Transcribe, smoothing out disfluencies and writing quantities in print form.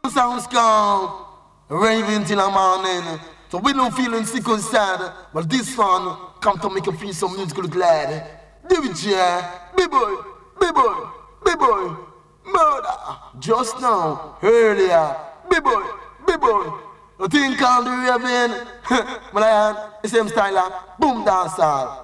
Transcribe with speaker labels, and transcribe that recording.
Speaker 1: sounds calm, raving till the morning. So we don't feeling sick or sad, but this one come to make you feel so musical glad. DJ, B-boy, B-boy, B-boy, murder. Just now, earlier, B-boy, B-boy. The thing called the Raven, but I had the same style, boom dancehall.